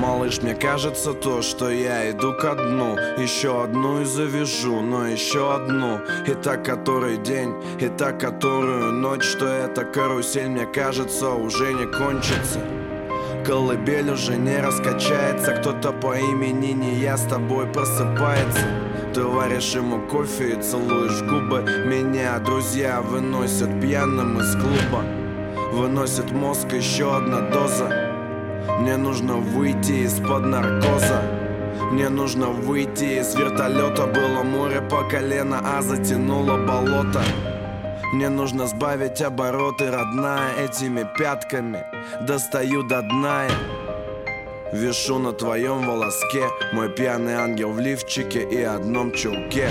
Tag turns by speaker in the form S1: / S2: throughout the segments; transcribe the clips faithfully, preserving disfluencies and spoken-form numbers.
S1: Малыш, мне кажется то, что я иду ко дну. Еще одну и завяжу, но еще одну. И так который день, и так которую ночь. Что эта карусель, мне кажется, уже не кончится. Колыбель уже не раскачается. Кто-то по имени не я с тобой просыпается. Ты варишь ему кофе и целуешь губы. Меня друзья выносят пьяным из клуба. Выносит мозг еще одна доза. Мне нужно выйти из-под наркоза. Мне нужно выйти из вертолета. Было море по колено, а затянуло болото. Мне нужно сбавить обороты, родная. Этими пятками достаю до дна я. Вишу на твоем волоске. Мой пьяный ангел в лифчике и одном чулке.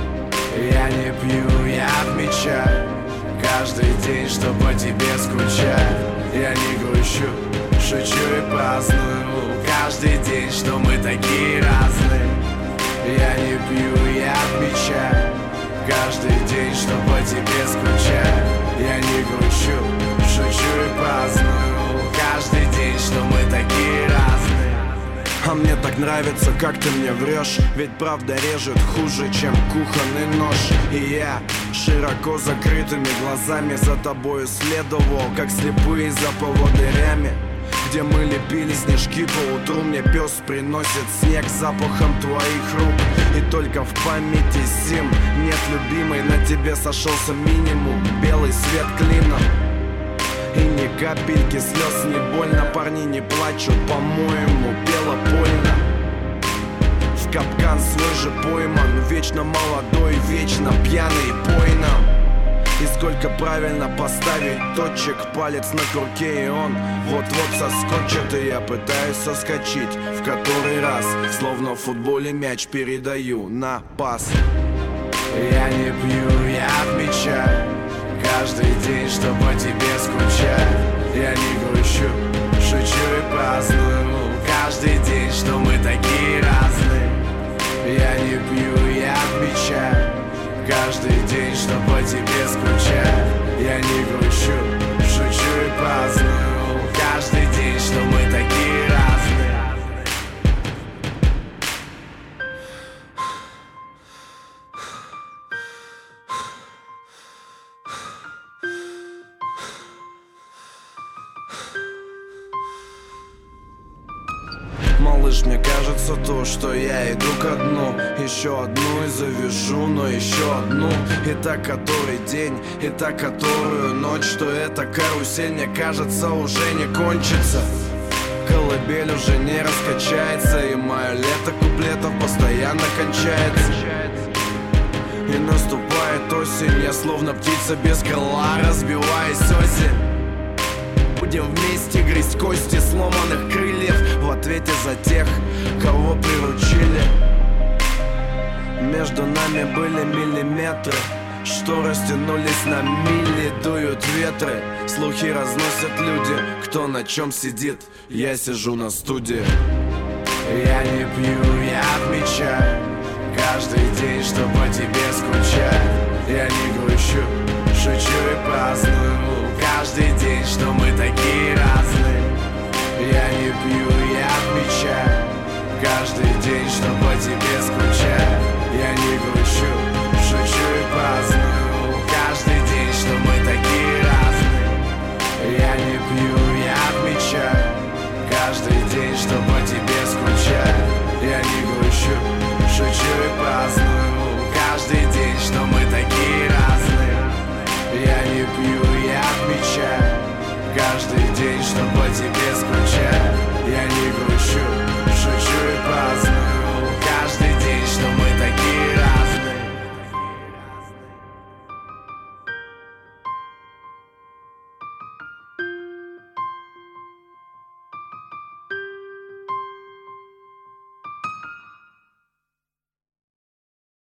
S1: Я не пью, я отмечаю каждый день, что по тебе скучаю. Я не грущу, шучу и праздную каждый день, что мы такие разные. Я не пью, я отмечаю каждый день, что по тебе скучаю. Я не грущу, шучу и праздную каждый день, что мы такие разные. А мне так нравится, как ты мне врешь. Ведь правда режет хуже, чем кухонный нож. И я широко закрытыми глазами за тобою следовал, как слепые за поводырями. Где мы лепили снежки по утру, мне пес приносит снег с запахом твоих рук. И только в памяти зим нет любимой. На тебе сошелся минимум, белый свет клином. И ни капельки слез, не больно. Парни не плачут, по-моему, бело больно. В капкан свой же пойман. Вечно молодой, вечно пьяный пойном. И сколько правильно поставить точек. Палец на курке, и он вот-вот соскочит. И я пытаюсь соскочить в который раз. Словно в футболе мяч передаю на пас. Я не пью, я отмечаю каждый день, что по тебе скучаю. Я не грущу, шучу и праздную каждый день, что мы такие разные. Я не пью, я отмечаю каждый день, что по тебе скучаю. Я не грущу, шучу и праздную каждый день, что мы такие разные. Малыш, мне кажется то, что я иду ко дну. Еще одну и завяжу, но еще одну. И так который день, и так которую ночь. Что эта карусель, мне кажется, уже не кончится. Колыбель уже не раскачается. И мое лето куплетов постоянно кончается. И наступает осень, я словно птица без крыла, разбиваясь осень. Будем вместе грызть кости сломанных крыльев в ответе за тех, кого приручили. Между нами были миллиметры, что растянулись на мили. Дуют ветры, слухи разносят люди. Кто на чем сидит, я сижу на студии. Я не пью, я отмечаю каждый день, что по тебе скучаю. Я не грущу, шучу и праздную каждый день, что мы такие разные. Я не пью, я отмечаю каждый день, что по тебе скучаю. Я не грущу, шучу и праздную каждый день, что мы такие разные. Я не пью, я отмечаю каждый день, что по тебе скучаю. Я не грущу, шучу и праздную каждый день, что мы такие разные. Я не пью, я отмечаю каждый день, что по тебе скучаю. Я не грущу, шучу и праздную каждый день, что мы